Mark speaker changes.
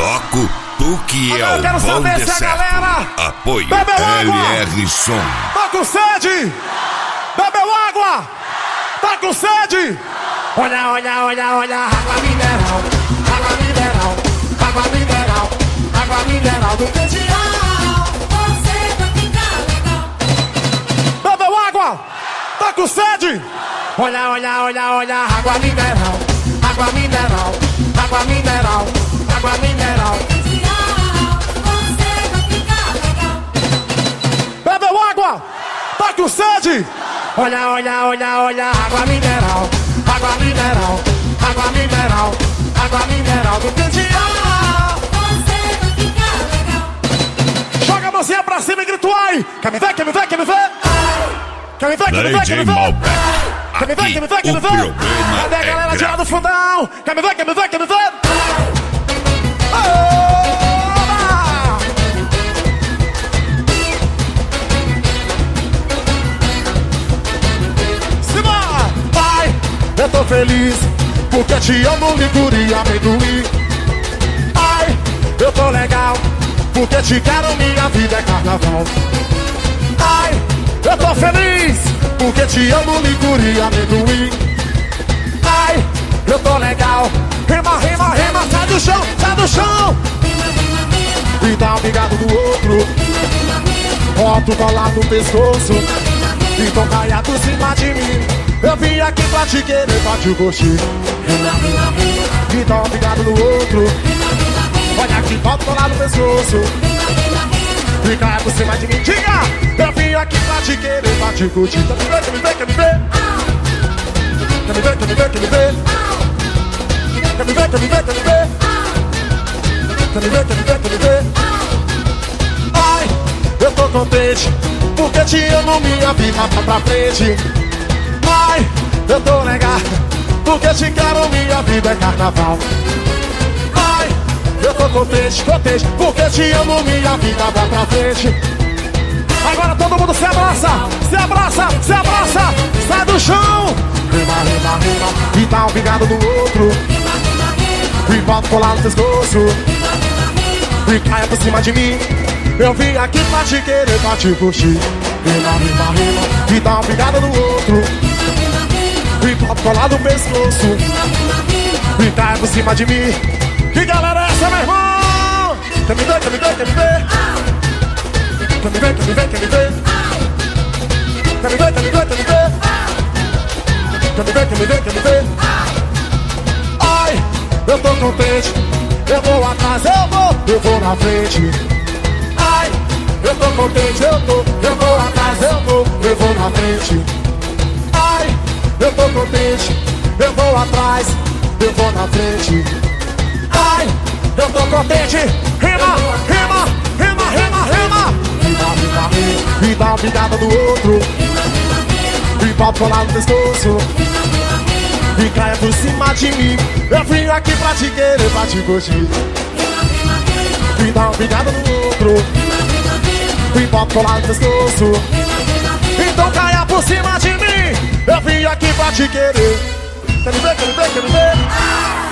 Speaker 1: Toco, tu que é o bom de certo. Apoio LR Som.
Speaker 2: Tá com sede? Bebeu água? Tá com sede? Olha, olha, olha, olha, água mineral, água mineral, água mineral, água mineral do Candial. Você vai ficar legal. Bebeu água? Tá com sede? Olha, olha, olha, olha, água mineral, água mineral, água mineral, água mineral. Você vai ficar legal. Bebeu água? Tá com sede? Olha, olha, olha, olha, água mineral, água mineral, água mineral, água mineral do Candial. Você vai ficar legal. Joga a mãozinha pra cima e grita ai. Quer me ver, quer me ver, quer me ver? Quer me ver, quer me ver, quer me ver? Quer me ver, quer me ver, quer me ver? Cadê a galera de lá do fundão? Quer me ver, quer me ver, quer me ver? Simbora! Pai, eu tô feliz porque te amo, licuri e amendoim. Ai, eu tô legal porque te quero, minha vida é carnaval. Ai, eu tô feliz porque te amo, licuri e amendoim. Ai, eu tô legal. Rima, rima, rima, sai do chão, sai do chão. E dá um bigado do outro. Bota o colar no pescoço. Então caia por cima de mim. Eu vim aqui pra te querer, pra te curtir. E dá um bigado do outro. Olha aqui, bota o colar no pescoço. E caia por cima de mim. Diga! Eu vim aqui pra te querer, pra te curtir. Quer me ver, quer me ver, quer me ver? Quer me ver, quer me ver, quer me ver? Quer me ver, quer me ver, quer me ver? Quer me ver, quer me ver, quer me ver? Ai, eu tô contente porque te amo, minha vida tá pra frente. Ai, eu tô legal porque te quero, minha vida é carnaval. Ai, eu tô contente, contente porque te amo, minha vida vai pra frente. Agora todo mundo se abraça, se abraça, se abraça. Sai do chão. Rima, rima, rima. E dá um bigado no outro. E bota colar no pescoço. E caia por cima de mim. Eu vim aqui pra te querer, pra te curtir. Rima, rima, rima. E dá um bigado no outro. E bota colar no pescoço. E caia por cima de mim. Que galera é essa, meu irmão? Quer me ver, quer me ver, quer me ver? Quer me ver, quer me ver, quer me ver? Quer me ver, quer me ver, quer me ver? Quer me ver, quer me ver, quer me ver? Ai, eu tô contente. Eu vou atrás, eu vou na frente. Ai, eu tô contente, eu vou atrás, eu vou na frente. Ai, eu tô contente, eu vou atrás, eu vou na frente. Ai, eu tô contente. Rima, rima, rima, rima, rima. E dá uma bigada do outro. E bota colar no pescoço. E caia por cima de mim. Eu vim aqui pra te querer, pra te curtir. E dá uma bigada no outro. E bota colar no pescoço. Então caia por cima de mim. Eu vim aqui pra te querer. Quer me ver, quer me ver, quer me ver?